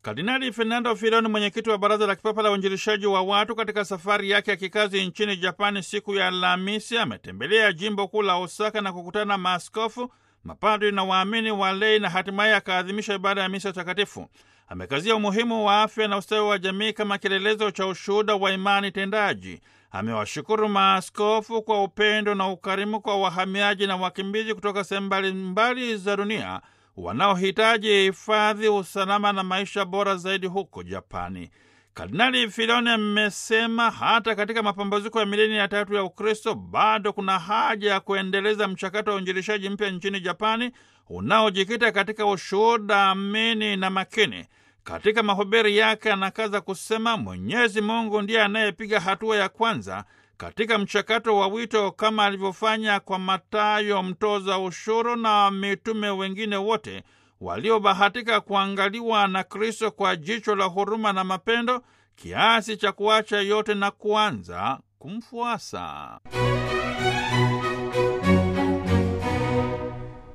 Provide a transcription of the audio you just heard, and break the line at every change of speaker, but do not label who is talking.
Kardinali Fernando Filoni, mwenyekiti wa Baraza la Kipapa la Uinjilishaji wa Watu, katika safari yake ya kikazi nchini Japani siku ya Alhamisi, ametembelea jimbo kuu la Osaka na kukutana na maaskofu, mapadri na waamini walei, na hatimaye akaadhimisha ibada ya misa takatifu. Amekazia umuhimu wa afya na ustawi wa jamii kama kielelezo cha ushuhuda wa imani tendaji. Amewashukuru maaskofu kwa upendo na ukarimu kwa wahamiaji na wakimbizi kutoka sehemu mbalimbali za dunia wanaohitaji hifadhi, usalama na maisha bora zaidi huko Japani. Kardinali Filoni amesema hata katika mapambazuko ya milenia ya tatu ya Ukristo bado kuna haja ya kuendeleza mchakato wa uinjilishaji mpya nchini Japani unaojikita katika ushuhuda amini na makini. Katika mahubiri yake anakaza kusema Mwenyezi Mungu ndiye anayepiga hatua ya kwanza katika mchakato wa wito, kama alivyofanya kwa Mathayo mtoza ushuru na mitume wengine wote waliobahatika kuangaliwa na Kristo kwa jicho la huruma na mapendo kiasi cha kuacha yote na kuanza kumfuasa.